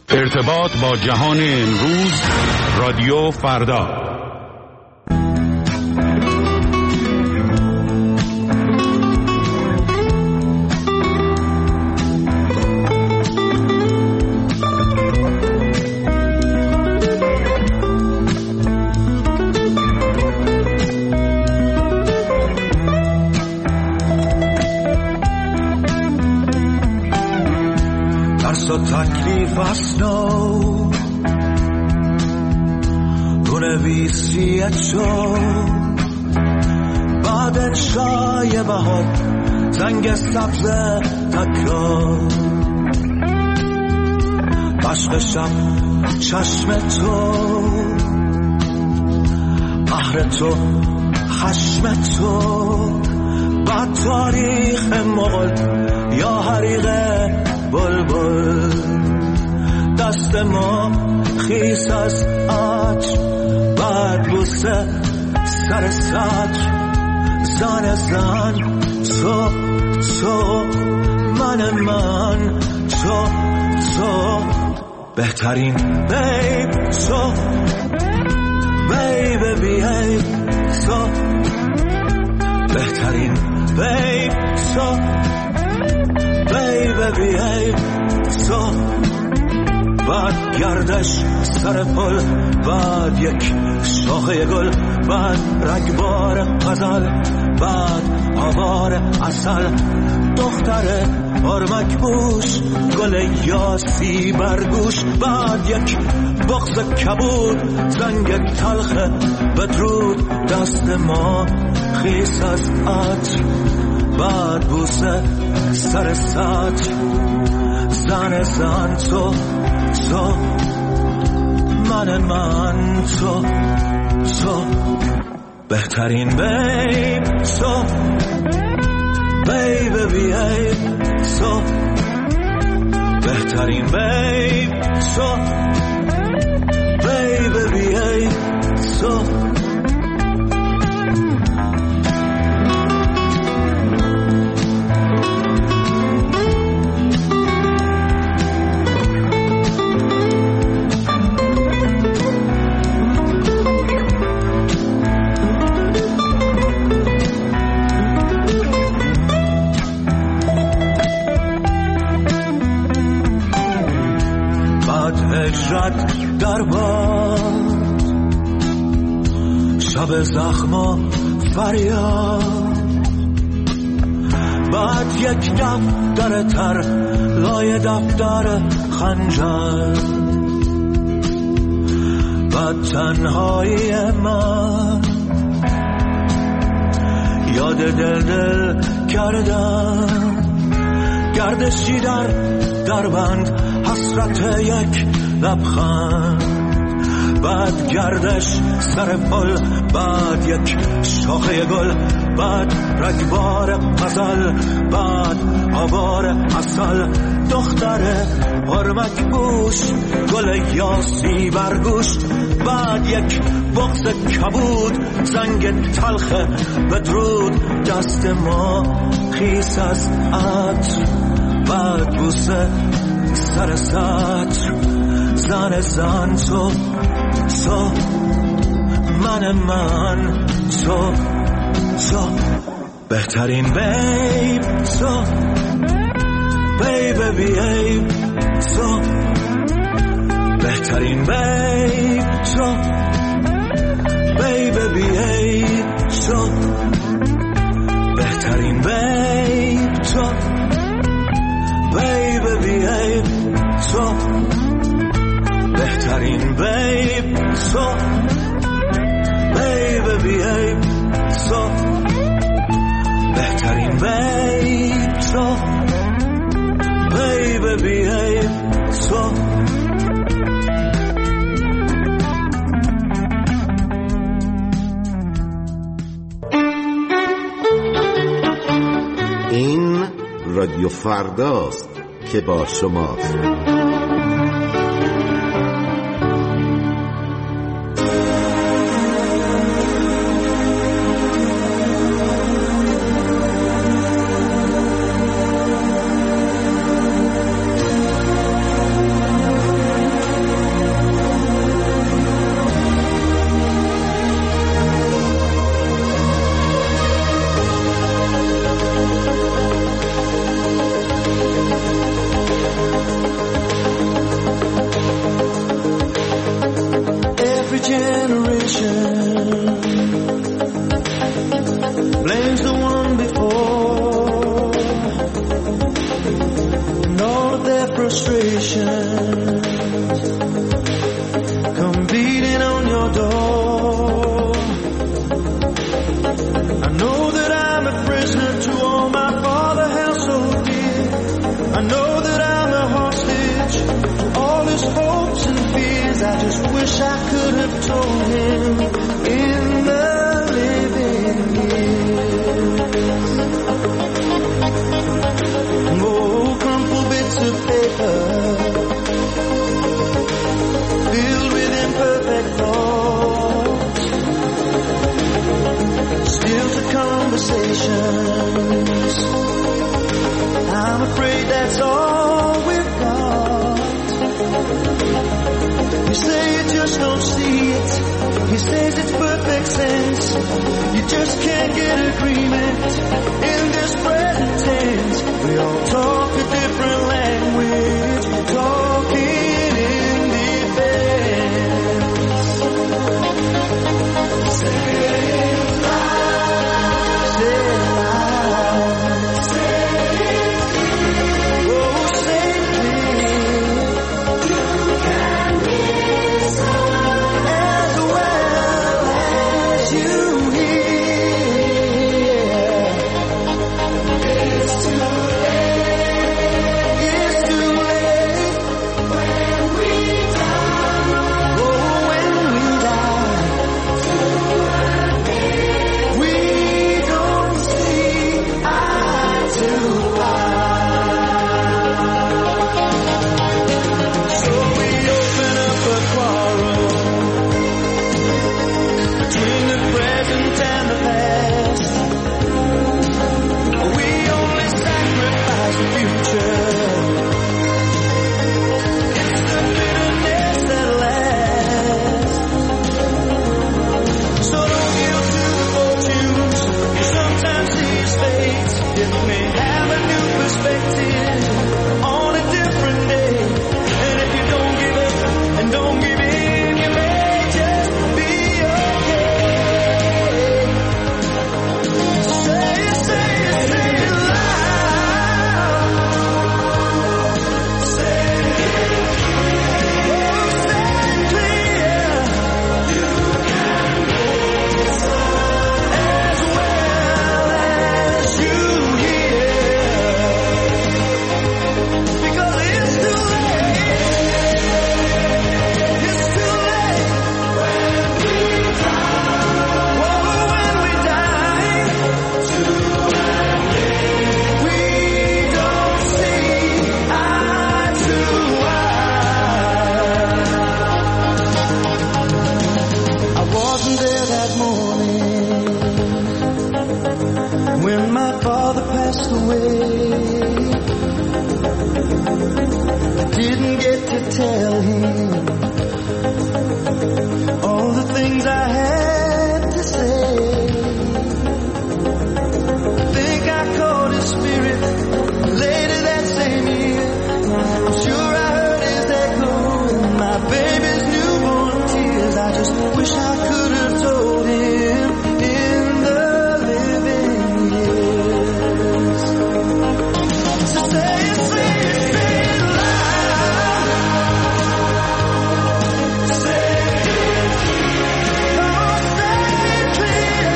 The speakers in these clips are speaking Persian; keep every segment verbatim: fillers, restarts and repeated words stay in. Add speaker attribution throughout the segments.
Speaker 1: ارتباط با جهان امروز، رادیو فردا.
Speaker 2: تکلیف اسنو بنویسی تو بعد انشای بهار زنگ سبز تکرار عشق شب چشم تو قهر تو خشم تو بعد تاریخ مغل یا حریق بلبل دست ما خیس از عطر بعد بوسه سر سطر زن زن تو تو من من تو تو بهترین بیب تو بیب بیب تو بهترین بیب تو بیب بیب تو بعد گردش سر پل بعد یک شاخه گل بعد رگبار غزل بعد آوار عسل دختر آرمک بوش گل یاسی برگوش بعد یک بغض کبود زنگ تلخ بدرود دست ما خیس از عطر بعد بوسه سر سطر زن زن تو تو من من تو تو بهترین بیب تو بیب بیب تو بهترین بیب تو بیب بیب تو اجرت در باد شب زخم و فریاد بعد یک دفتر تر لای دفتر خنجر بعد تنهایی من یاد دل دل کردم گردشی در دربند حسرت یک لبخند بعد گردش سر پل بعد یک شاخه گل بعد رگبار غزل بعد آوار عسل دختر آرمک بوش گل یاسی برگوش بعد یک بغض کبود زنگ تلخ بدرود دست ما خیس از عطر بعد بوسه سر سطر زن زن تو تو من من تو تو بهترین بیب تو بیب بیب تو بهترین بیب تو بیب بیب تو بهترین بیب تو بیب بیب تو بهترین بیب تو بیب بیب تو بهترین بیب تو بیب بیب تو
Speaker 3: این رادیو فرداست که با شماست.
Speaker 2: nation blames the one before, and all of their frustrations come beating on your door. I know that I'm a prisoner to all my father held so dear. I know that I'm a hostage to all his hopes and fears. I just wish I could have told him in the living years. Oh, crumpled bits of paper filled with imperfect thoughts, still to conversations. I'm afraid that's all we've got. You say you just don't see it. He says it's perfect sense. You just can't get agreement in this present tense. We all talk a different language, talking in defense. Say it loud, say it loud, say it clear. Oh, say it clear. You can listen as well as you hear. It's too late. It's too late when we die. Oh, when we die. We don't see eye to eye. So we open up a quarrel between the present and the past. We only sacrifice the future. It's the bitterness that lasts. So don't yield to the fortunes you sometimes see as fate. It may have a new perspective on a different day. And if you don't give up and don't give in, you may just be okay. Say it, say it, say it loud. Say it clear. Oh, say it clear. You can listen as well as you hear. Because it's too late. It's too late when we die. Oh, when we die. We don't see eye to eye. I wasn't there that morning when my father passed away. I didn't get to tell him all the things I had to say. I think I caught his spirit later that same year. I'm sure I heard his echo in my baby's newborn tears. I just wish I could have told him in the living years. So say it, say it, say it loud. Say it, oh, say it clear.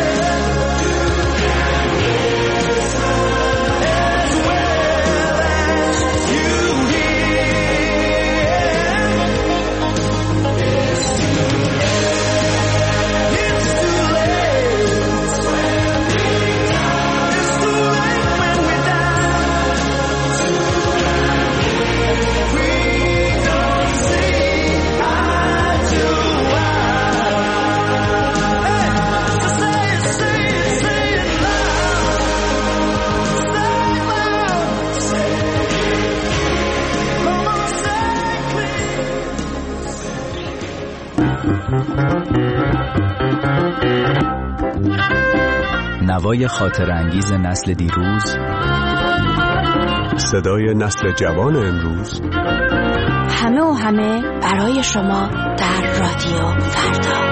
Speaker 2: As well as you hear. It's too late. It's too late. It's too late when we die. We don't see eye to eye. Hey, so say it, say it, say it loud. Say it loud. Say it. Come on, say it clear.
Speaker 4: نوای خاطر انگیز نسل دیروز،
Speaker 5: صدای نسل جوان امروز، همه و همه برای شما در رادیو فردا.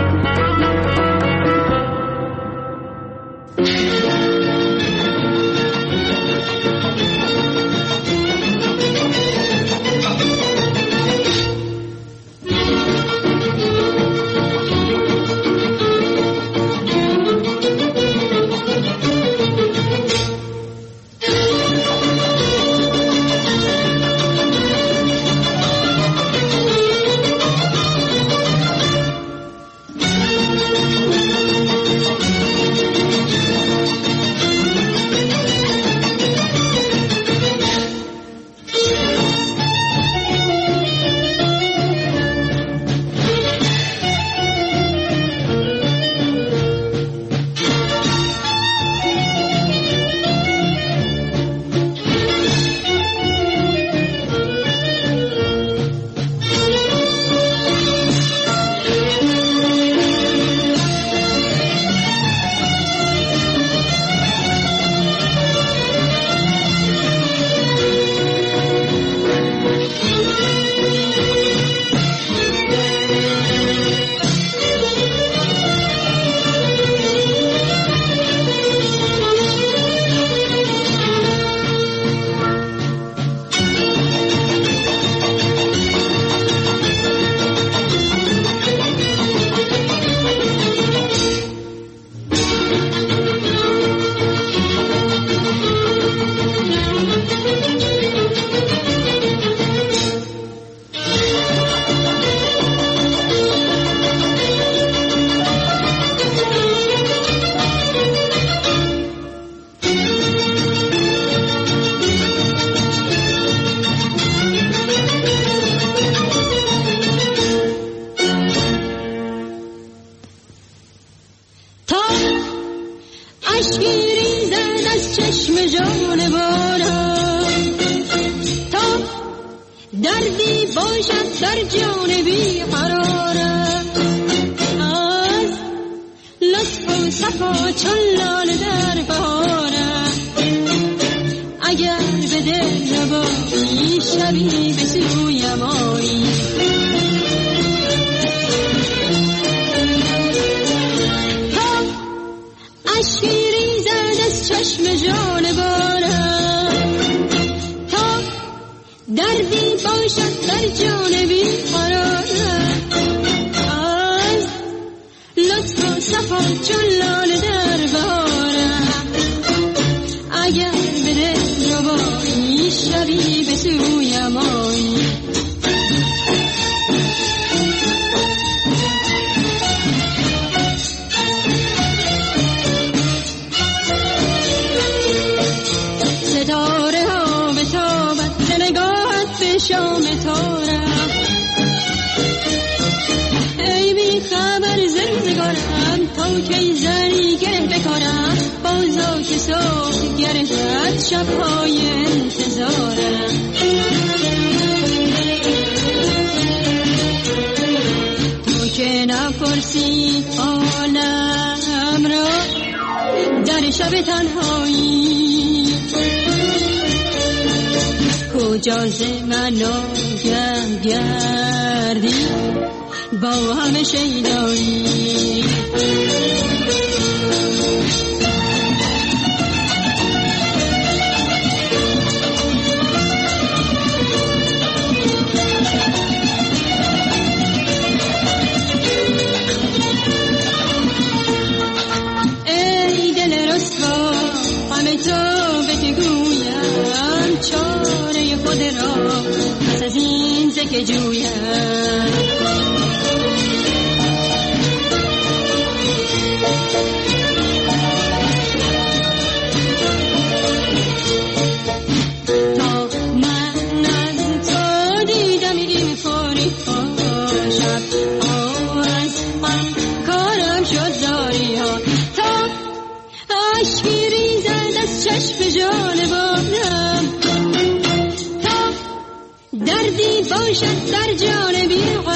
Speaker 6: باشد در جان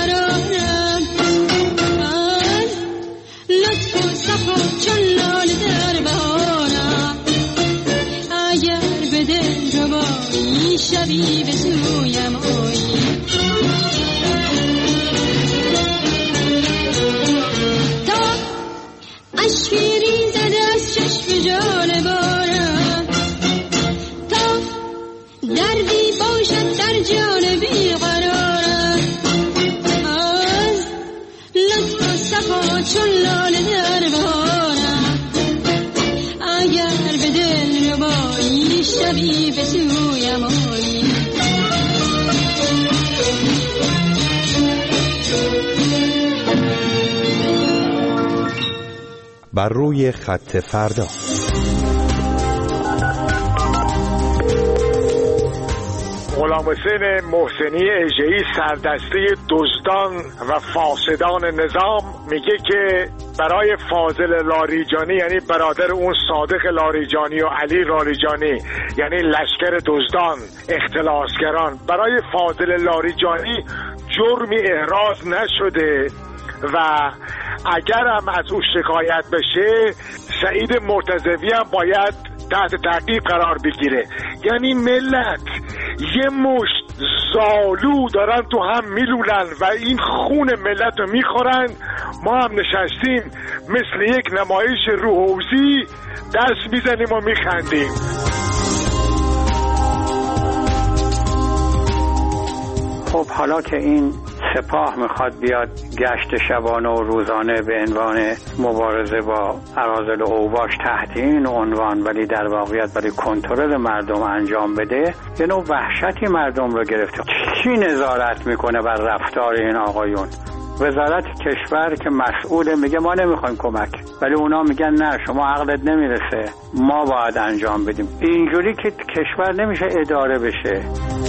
Speaker 6: بیقرارم از لطف و صفا چون لاله در بهارم اگر به دل ربایی شبی به سویم آیی
Speaker 7: بر روی خط فردا.
Speaker 8: غلام حسین محسنی اژه‌ای سردسته دزدان و فاسدان نظام میگه که برای فاضل لاریجانی، یعنی برادر اون صادق لاریجانی و علی لاریجانی، یعنی لشکر دزدان اختلاسگران، برای فاضل لاریجانی جرمی احراز نشده و اگر هم از او شکایت بشه سعید مرتضوی هم باید تحت تعقیب قرار بگیره. یعنی ملت یه مشت زالو دارن تو هم میلولن و این خون ملت رو میخورن. ما هم نشستیم مثل یک نمایش روحوزی دست میزنیم و میخندیم.
Speaker 9: خب حالا که این سپاه میخواد بیاد گشت شبانه و روزانه به عنوان مبارزه با اراذل و اوباش تحت این عنوان ولی در واقعیت برای کنترل مردم انجام بده، یه نوع وحشتی مردم رو گرفته. کی نظارت میکنه بر رفتار این آقایون؟ وزارت کشور که مسئوله میگه ما نمیخوایم کمک، ولی اونا میگن نه شما عقلت نمیرسه، ما باید انجام بدیم. اینجوری که کشور نمیشه اداره بشه.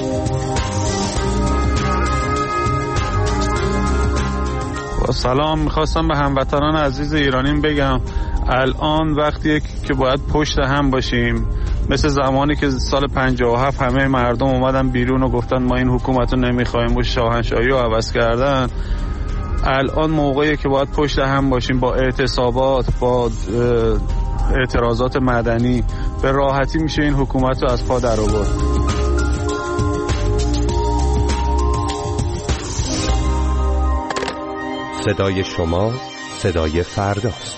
Speaker 10: سلام، میخواستم به هموطنان عزیز ایرانیم بگم الان وقتیه که باید پشت هم باشیم، مثل زمانی که سال پنجاه و هفت همه مردم اومدن بیرون و گفتن ما این حکومت رو نمیخوایم و شاهنشاهی رو عوض کردن. الان موقعیه که باید پشت هم باشیم با اعتصابات، با اعتراضات مدنی. به راحتی میشه این حکومت رو از پا در آورد.
Speaker 7: صدای شما صدای فرداست.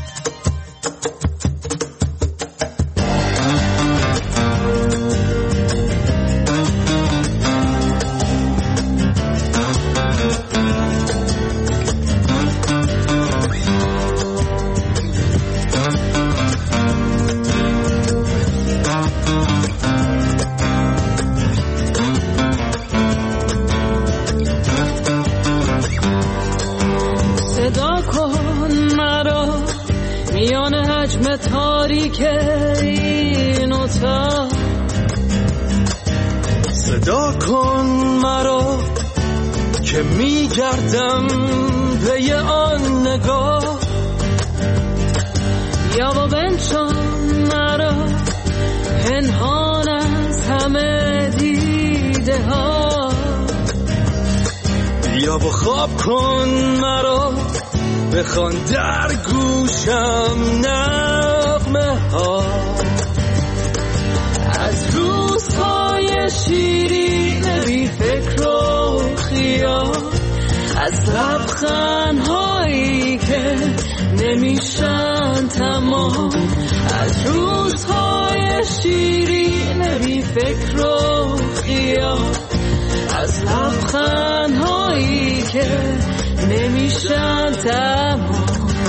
Speaker 2: صدا کن مرا که میگردم پی آن نگاه، یا با بنشان مرا پنهان از همه دیده ها، یا با خواب کن مرا بخوان در گوشم نغمه ها از روزهای شیرین بی فکر و خیال، از لبخندهایی که نمیشن تمام، از روزهای شیرین بی فکر و خیال، از لبخندهایی که نمیشن تمام.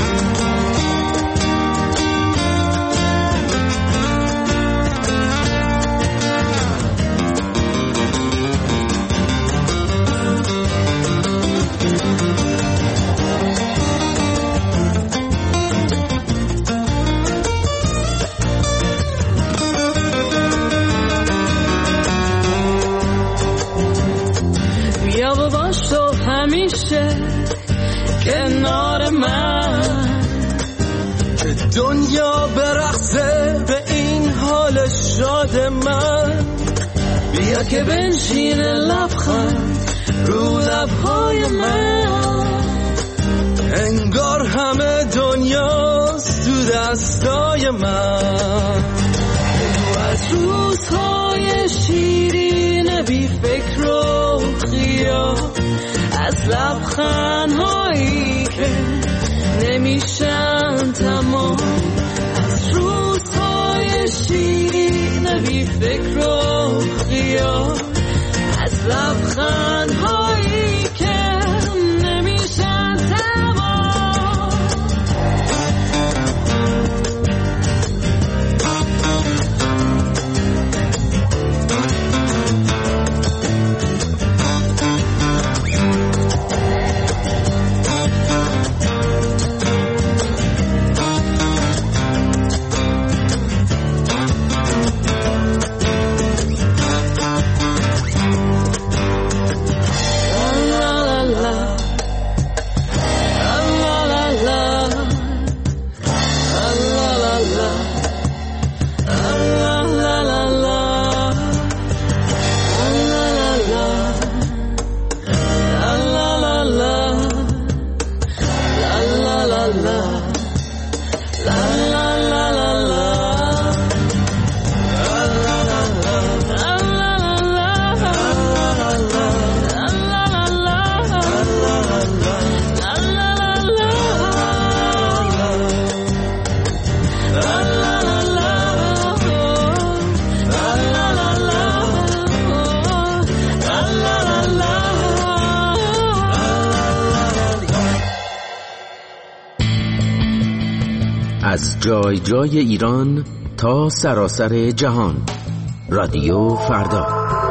Speaker 2: بیا و باش تو همیشه کنار من، که دنیا برقصه به این حال شاد من. بیا که بنشین لبخند رو لبهای من، انگار همه دنیاست تو دستای من. تو از روزهای شیرین بی فکر و خیال، از لبخندهایی که نمیشن تمام، از روزهای شیرین بی فکر و خیال، از لبخندهایی که نمیشن تمام.
Speaker 11: از جای جای ایران تا سراسر جهان. رادیو فردا.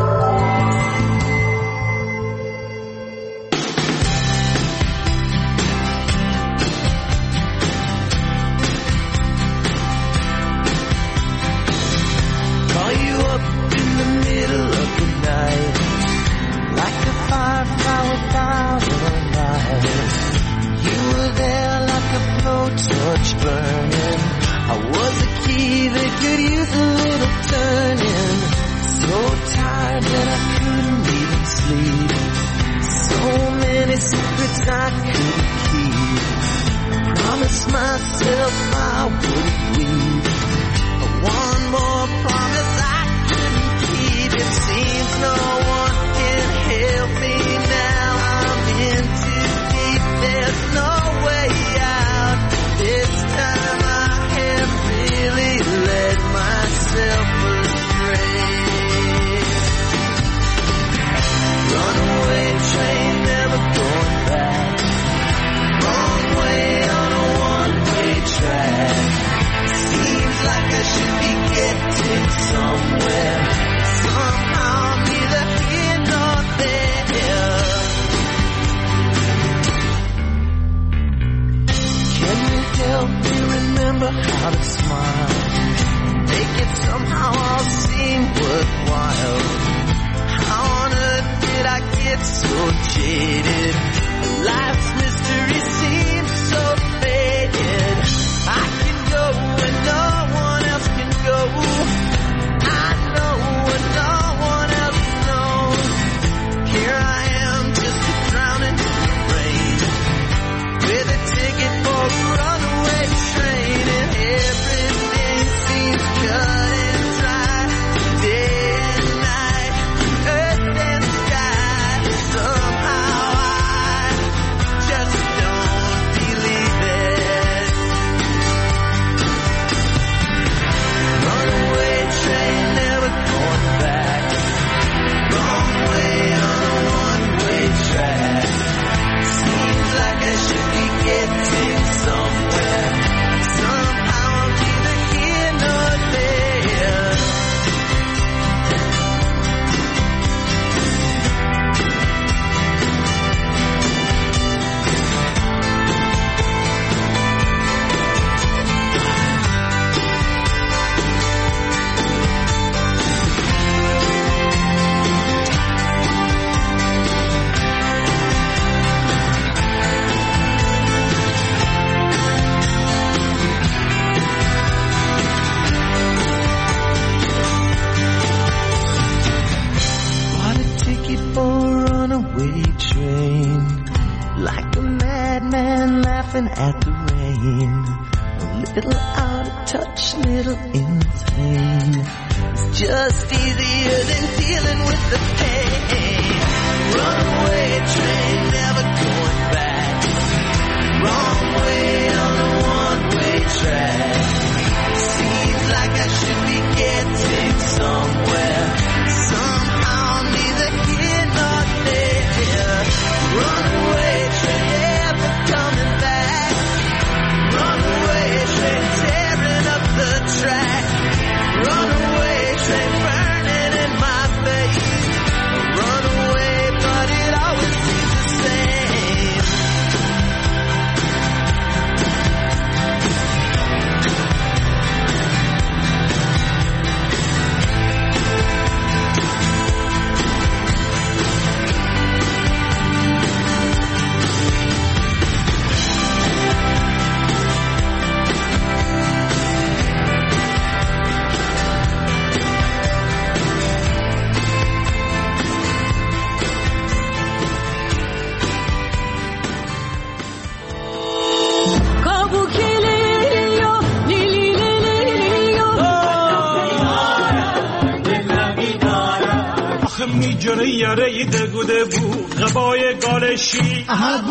Speaker 12: یاره دگوده بود غبای گالشی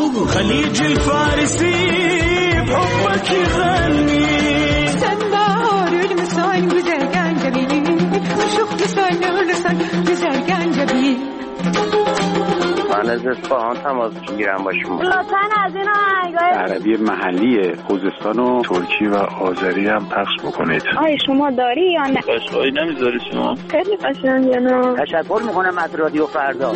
Speaker 12: خلیج الفارسي بحبك يغني
Speaker 13: سنبار المسان güzelgen جميل وشوف لسان لسان güzelgen جميل
Speaker 14: من از اصفهان تماس میگیرم با شما.
Speaker 15: لطفاً از این آهنگای
Speaker 16: عربی محلی خوزستان و ترکی و آذری هم پخش بکنید.
Speaker 15: آی شما داری یا نه؟
Speaker 14: قشقایی نمیذاری شما؟
Speaker 15: خیلی قشنگه. نه
Speaker 14: تشکر میکنم از رادیو فردا.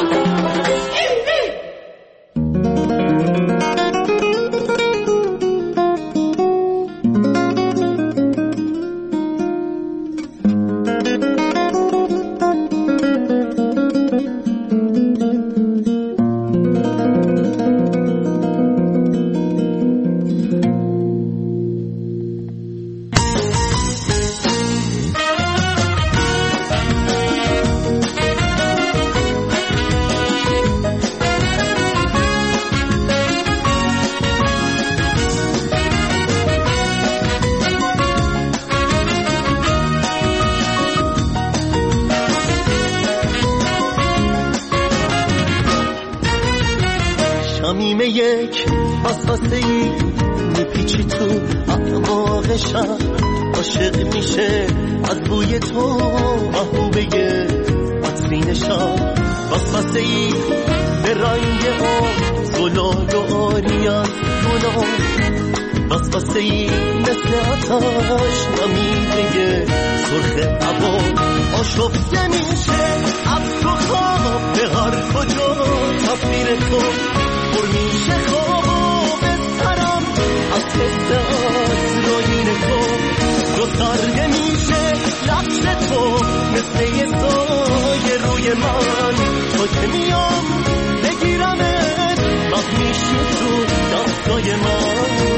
Speaker 2: شمیمه یک وسوسه ای میپیچی تو اعماق شب، عاشق میشه از بوی تو محبوبه عطرین شب. وسوسه ای به رنگ آب زلال و آری از گناه، وسوسه ای مثل آتش نمیده سرخ هوا. آشفته میشه از تو خواب به هر کجا تصویر تو پر میشه خواب و بسترم از حس آسراین تو. رو سرده میشه لبش تو مثل یه سایه روی من، تو که میام بگیرمت وقت میشی تو دستای من.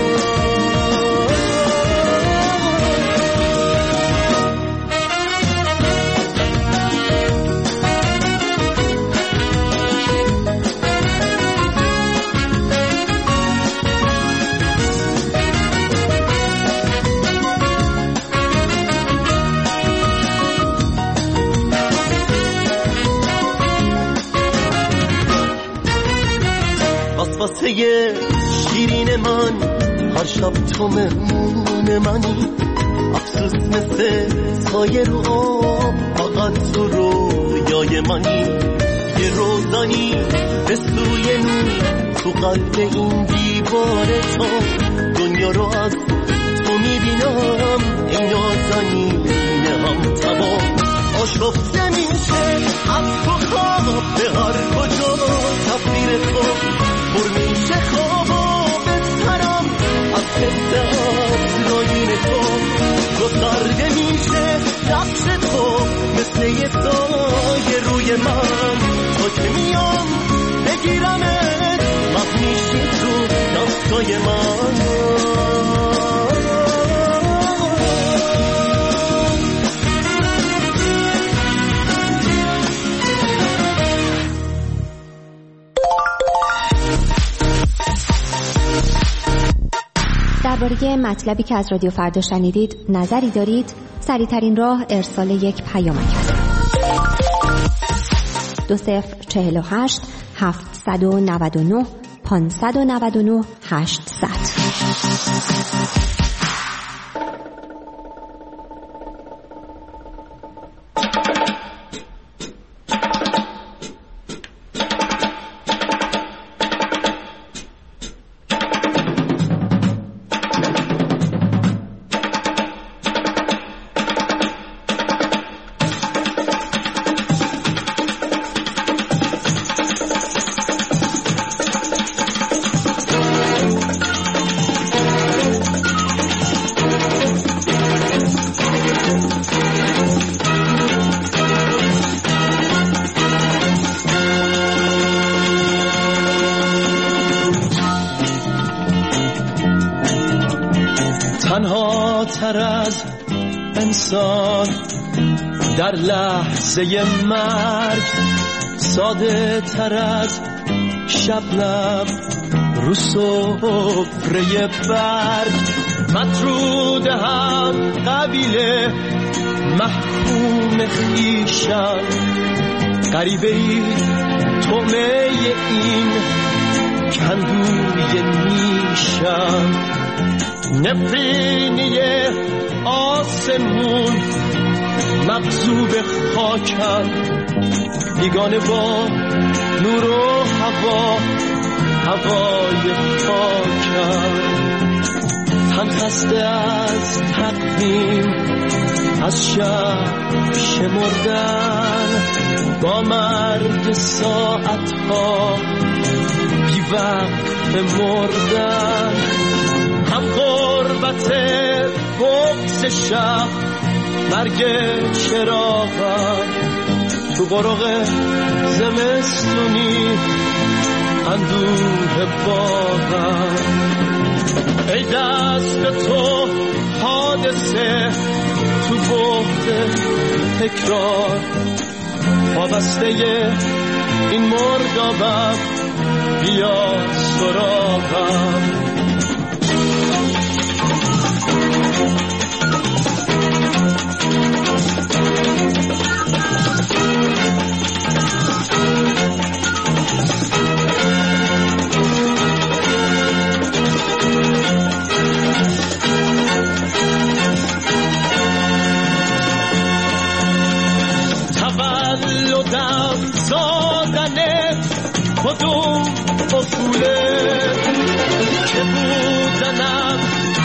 Speaker 2: واسه شیرین من هر شب تو مهمون منی، افسوس مثل سایه رو آب فقط تو رویای منی. یه روزانی به سوی نور تو قلب این دیوار تو، دنیا رو از تو میبینم ای نازنین هم تمام. آشفته میشه از تو خواب به هر کجا تصویر تو پر میشه خواب و بسترم از حس آسراین تو. رو سرده میشه لبش تو مثل یه سایه روی من، تو که میام بگیرمت وقت میشی تو دستای من.
Speaker 17: درباره مطلبی که از رادیو فردا شنیدید نظری دارید؟ سریع‌ترین راه ارسال یک پیامک است. دو صفر چهل و هشت هفتصد و نود و نه پانصد و نود و نه هشتصد.
Speaker 12: تنها تر از انسان در لحظه مرگ، ساده تر از شبنم رو سفره برگ. مطرود هم قبیله محکوم خیشم، غریبه ای تومه این کندوی نیشم. نفرینی آسمون مغصوب خاکم، بیگانه با نور و هوا، هوای خاکم. تن خسته از تقویم، از شب شمردن، با مرگ ساعتها بی وقت مردن. هم غربت بغض شب، مرگ چراغم، تو قرق زمستونی اندوه باغم. ای دست تو حادثه تو بعد تکرار، وابسته این مردابم، بیا سراغم. تولدم زادنت کدوم اصوله، که بودنم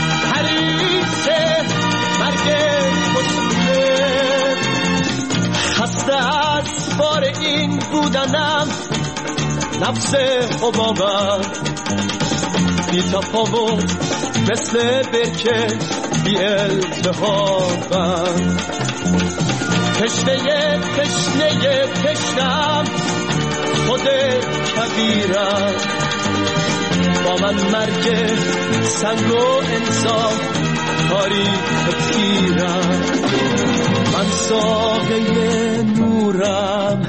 Speaker 12: حریصه مرگ اصوله. خسته از بار این بودنم، نفس حبابم بی تفاوت مثل برکه بی التهابم. تشنه تشنه تشنم خود کبیرم، با من مرگ سنگ و انسان تاریخ تیرم. من ساقه نورم،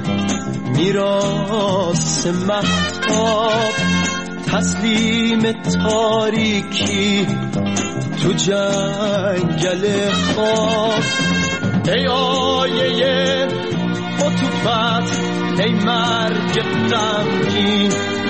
Speaker 12: میراث مهتاب، تسلیم تاریکی تو جنگل خواب. ای آیه عطوفت، ای مرگ غمگین،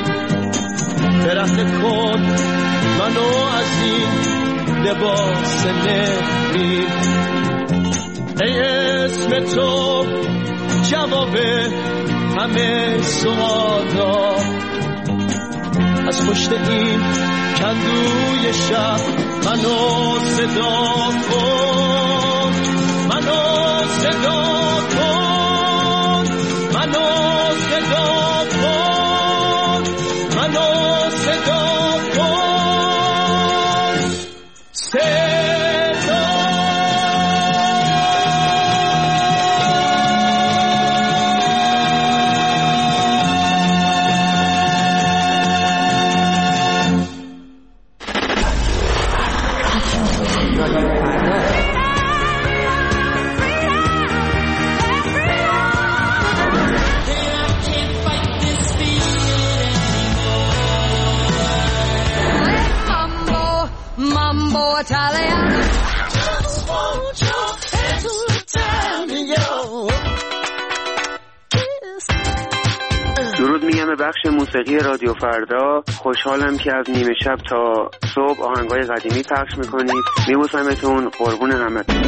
Speaker 12: برهنه کن منو از این لباس نفرین. ای اسم تو جواب همه سوالا، از پشت این کندوی شب منو صدا کن، منو صدا کن، منو صدا کن، منو صدا کن. صدا
Speaker 14: درود میگم به بخش موسیقی رادیو فردا. خوشحالم که از نیمه شب تا صبح آهنگای قدیمی پخش میکنید. میبوسمتون، قربون همتون.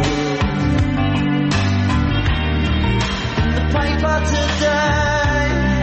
Speaker 2: Today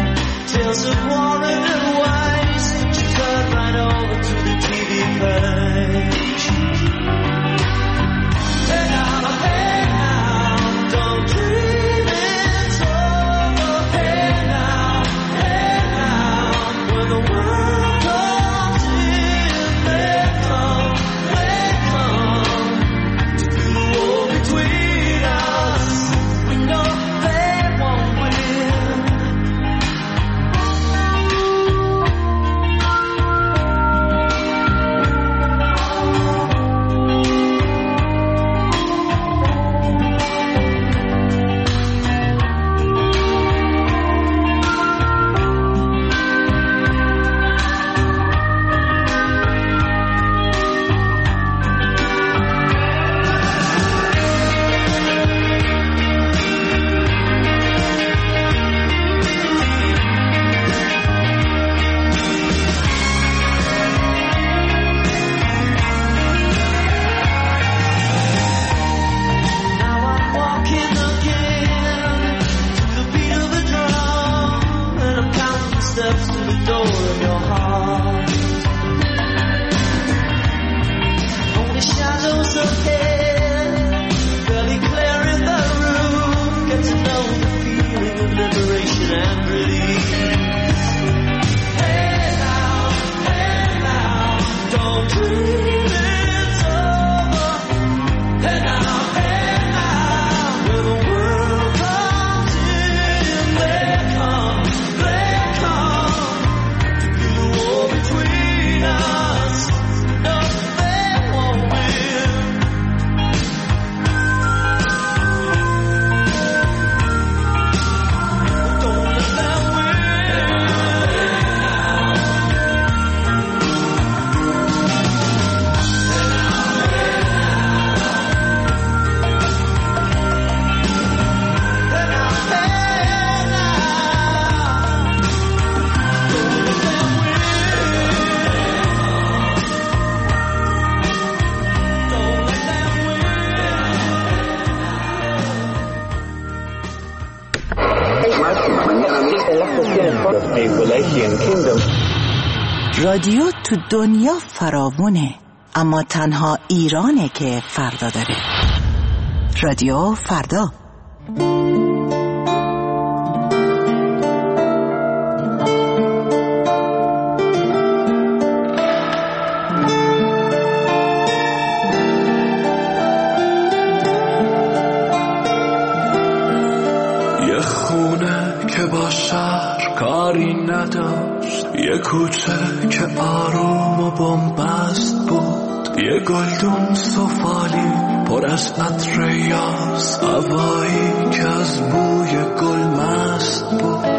Speaker 2: your head, barely clearing the room. Get to know the feeling of liberation and release. Hey now, hey now, don't dream it's over. Hey now, hey now, when the world comes in, they come, they come to do the war between us. No, they won't win. Don't let them
Speaker 18: رادیو تو دنیا فراوونه، اما تنها ایرانه که فردا داره. رادیو فردا.
Speaker 19: یه خونه که با شهر کاری نداشت، یه کوچه که آروم و بنبست بود، یه گلدون سفالی پر از عطر یاس، هوایی که از بوی گل مست بود.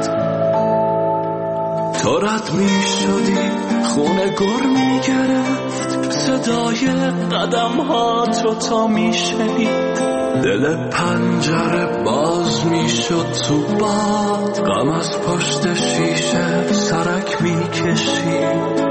Speaker 19: تو رد می شدی خونه گر می گرفت، صدای قدم ها تو تا می شنید، دل پنجره باز می شد تو باد، غم از پشت شیشه سرک می کشید.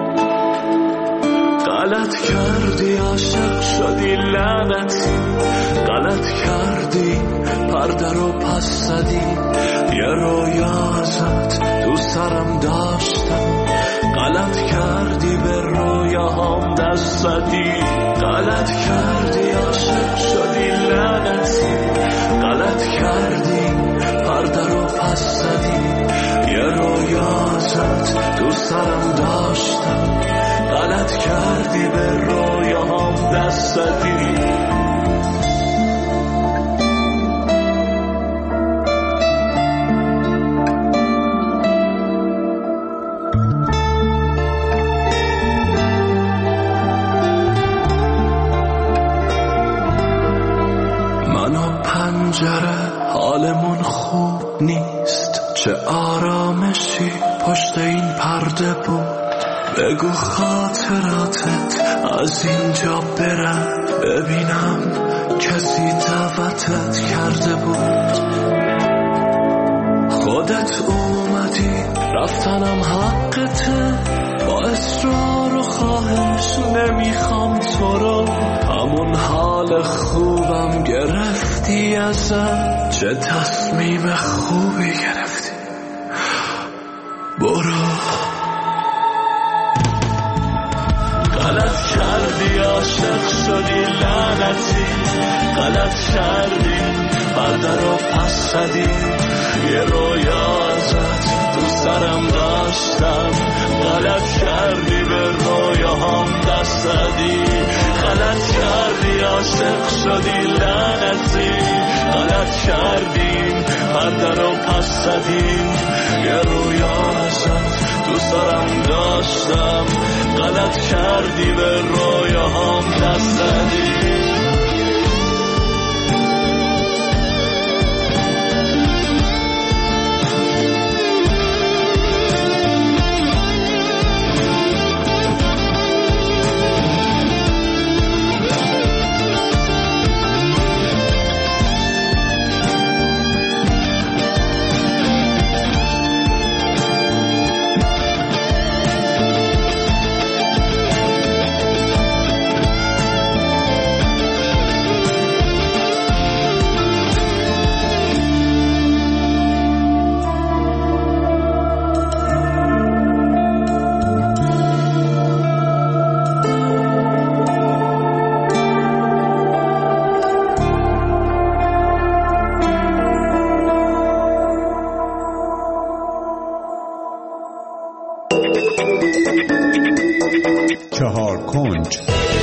Speaker 19: غلط کردی عاشق شدی لعنتی، غلط کردی پرده رو پس زدی، یه رویا ازت تو سرم داشتم، غلط کردی به رویاهام دست زدی. غلط کردی عاشق شدی لعنتی، غلط کردی پرده رو پس زدی، یه رویا ازت تو سرم داشتم، غلط کردی به رویاهام دست زدی. حالمون خوب نیست، چه آرامشی پشت این پرده بود. بگو خاطراتت از اینجا برم، ببینم کسی دعوتت کرده بود. خودت اومدی رفتنم حقته، با اصرار و خواهش نمیخوام تو رو، همون حال خوبم گرفتی ازم، چه تصمیم خوبی گرفتی. برو. غلط کردی عاشق شدی لعنتی، غلط کردی پرده رو پس زدی، یه رویا ازت تو سرم داشتم، غلط کردی به رویاهام دست زدی. غلط کردی عاشق شدی لعنتی، غلط کردی پرده رو پس زدی، یه رویا ازت تو سرم داشتم، غلط کردی به رویاهام دست زدی.
Speaker 1: چهار کنج.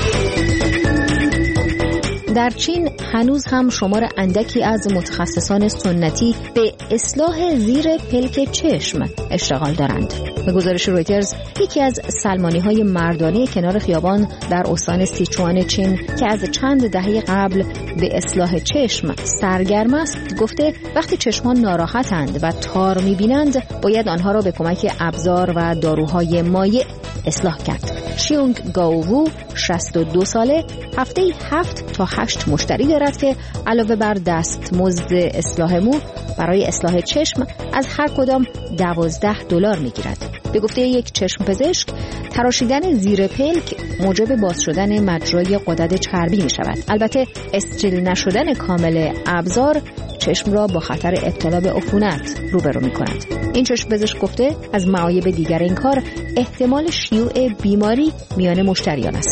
Speaker 17: در چین هنوز هم شمار اندکی از متخصصان سنتی به اصلاح زیر پلک چشم اشتغال دارند. به گزارش رویترز، یکی از سلمانی‌های مردانه کنار خیابان در استان سیچوان چین که از چند دهه قبل به اصلاح چشم سرگرم است، گفته وقتی چشمان ناراحتند و تار می‌بینند باید آنها را به کمک ابزار و داروهای مایع اصلاح کرد. شیونگ گاوو شصت و دو ساله هفته هفت تا هشت مشتری دارد که علاوه بر دستمزد اصلاح مو برای اصلاح چشم از هر کدام دوازده دلار میگیرد. به گفته یک چشم پزشک، تراشیدن زیر پلک موجب باز شدن مجرای غدد چربی می شود. البته استریل نشدن کامل ابزار چشم را با خطر ابتلا به عفونت روبرو می کند. این چشم پزشک گفته از معایب دیگر این کار احتمال شیوع بیماری میان مشتریان است.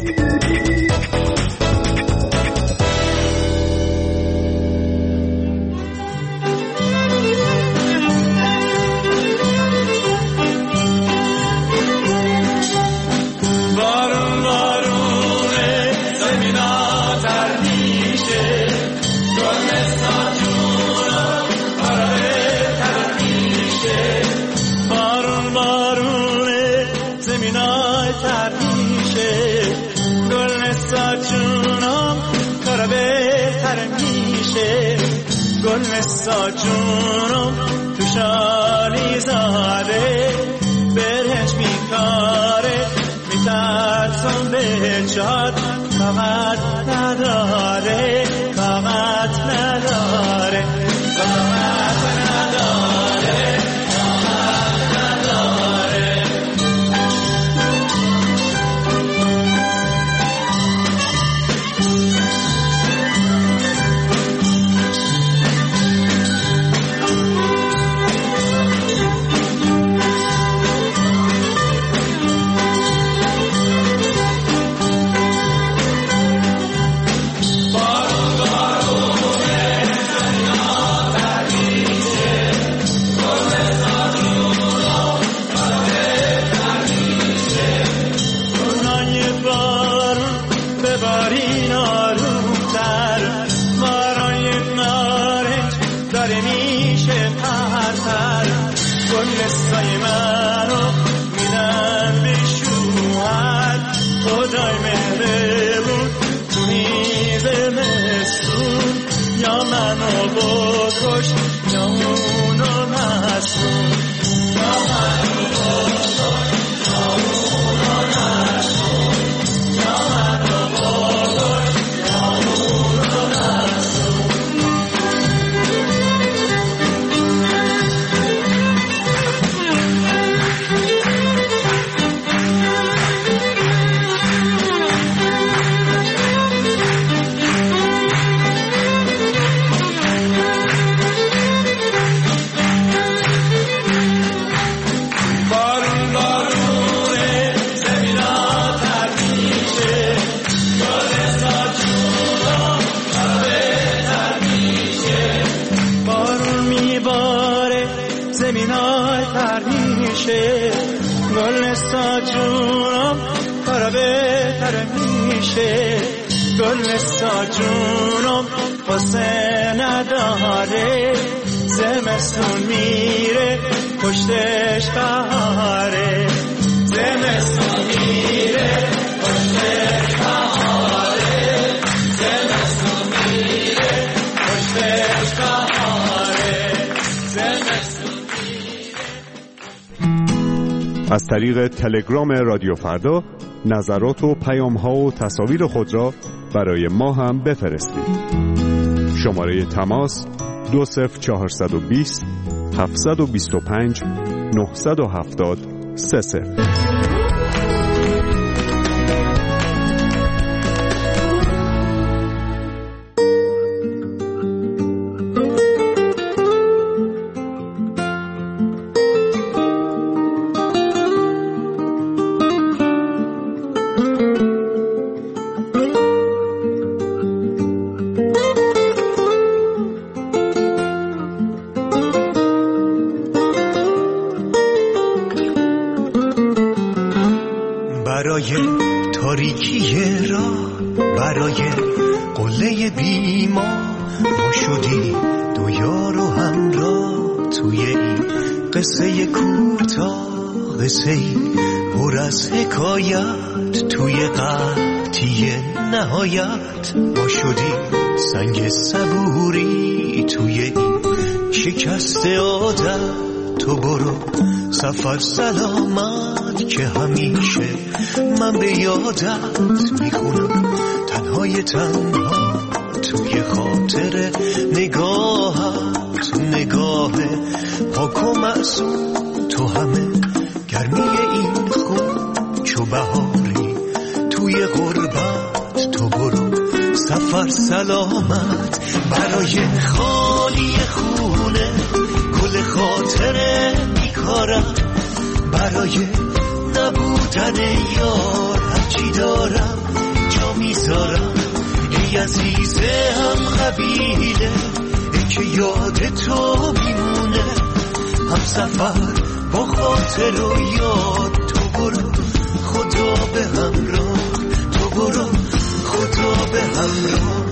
Speaker 2: ساجونم تو شالی زاده برهش میکاره میترسم به جاد فقط نداره فقط نداره فقط نداره فقط نداره گل ساجونم واسه نداره زمستون میره پشتش بهاره زمستون میره پشتش بهاره زمستون میره پشتش بهاره زمستون
Speaker 1: میره. از طریق تلگرام رادیو فردا نظرات و پیام‌ها و تصاویر خود را برای ما هم بفرستید. شماره تماس دو صفر چهارصد و بیست هفتصد و بیست و پنج نهصد و هفتاد سه صفر.
Speaker 20: تاریکی را برای قله بیما ما شدیم دو یار و همراه توی این قصه کوتاه، قصه ای پر از حکایت توی قحطی نهایت ما شدیم سنگ صبوری توی این شکست عادت. تو برو سفر سلامت که همیشه من به یادت میخونم تنهای تنها توی خاطر نگاهت، نگاه پاک و معصوم. تو همه گرمی این خون چو بهاری توی غربت. تو برو سفر سلامت برای خالی خونه گل خاطر بیکارم، برای نبودن یار هرچی دارم جا میذارم. ای عزیز هم قبیله ای که یاد تو میمونه، هم سفر با خاطر و یاد. تو برو خدا به همراه، تو برو خدا به همراه.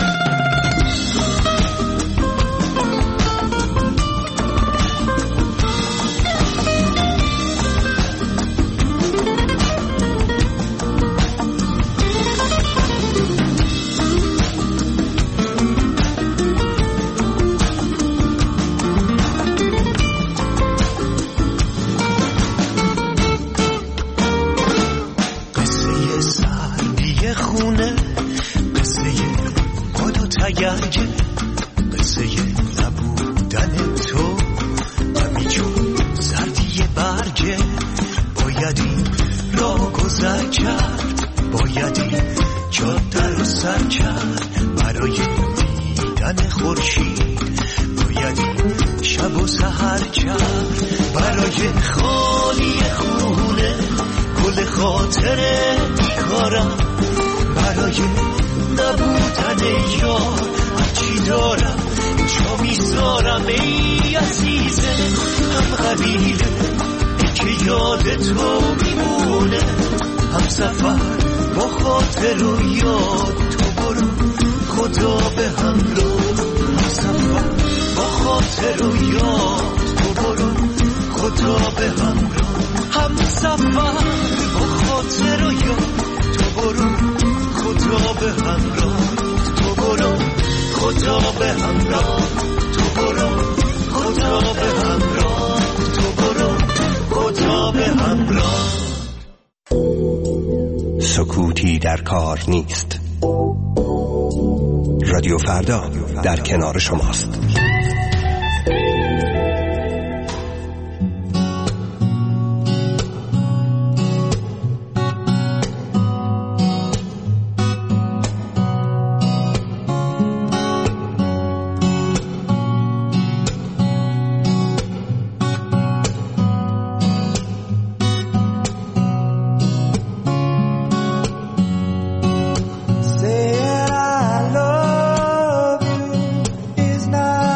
Speaker 20: گرگه قصه نبودن تو همیجون سردی برگه. باید این را گذر کرد، باید این جاده رو سر کرد برای دیدن خورشید. باید این شب و سحر کرد برای خالی خونه گل خاطر بیکارم، برای نبودن یار هرچی دارم جا میذارم. ای عزیزه هم قبیله ای که یاد تو میمونه، هم سفر با خاطر و یاد. تو برو خدا به همراه، هم سفر با خاطر و یاد. تو برو خدا به همراه، هم سفر با خاطر و یاد. تو برو خدا به همراه، تو برو خدا به همراه. تو برو خدا به همراه، تو برو خدا به همراه.
Speaker 7: سکوتی در کار نیست. رادیو فردا در کنار شماست.
Speaker 2: Saying I love you is not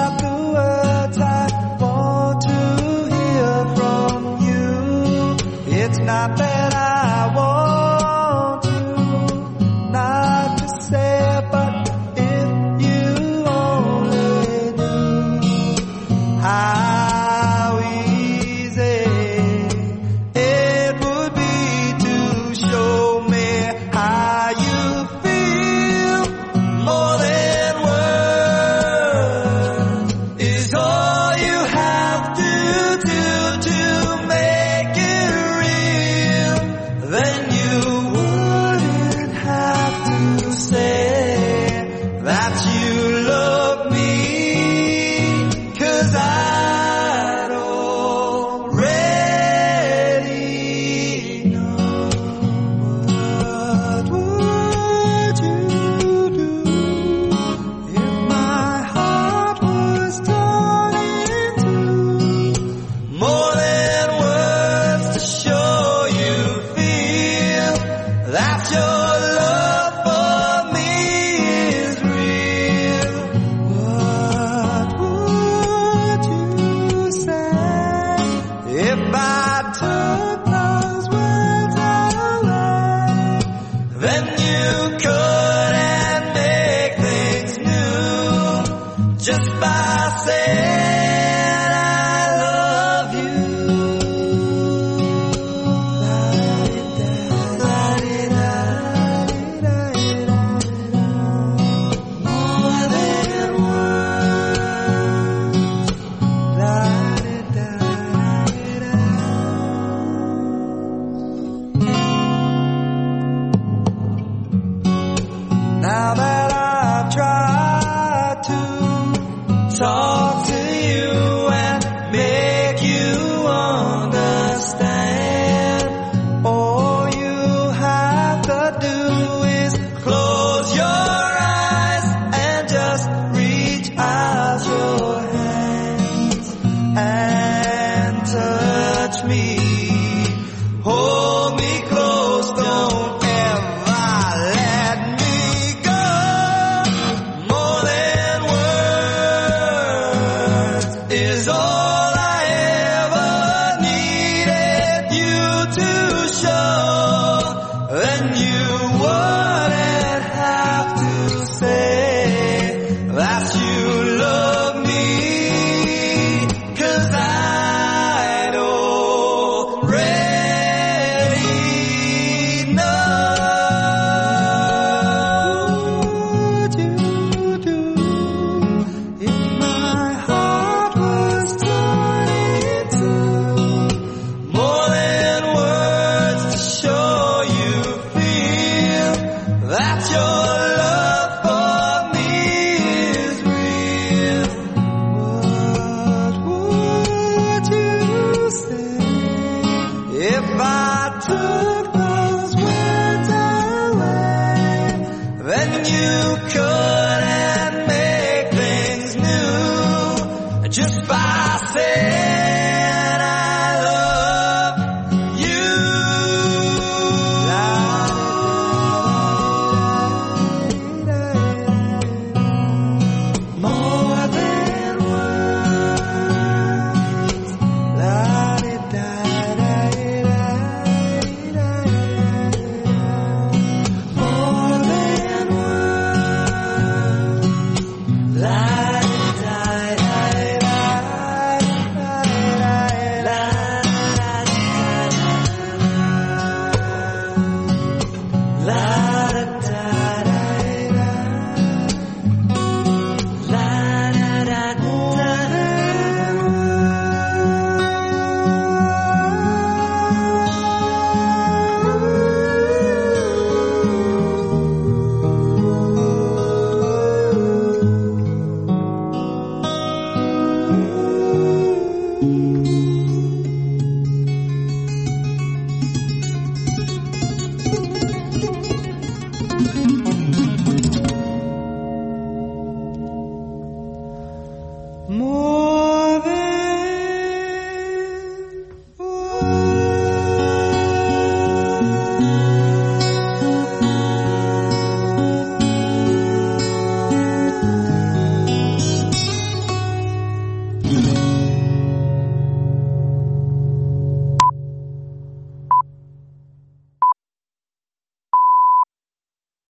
Speaker 2: then you couldn't make things new just by saying I love you. More than now that I've tried to talk to you and make you understand, all you have to do is close your eyes and just reach out your hands and touch me. Hold me close, don't ever let me go. More than words is all I ever needed you to show. Then you wouldn't have to say that you love me, 'cause I'd already know. What would you do if my heart was torn in two? More than words to show you feel that you're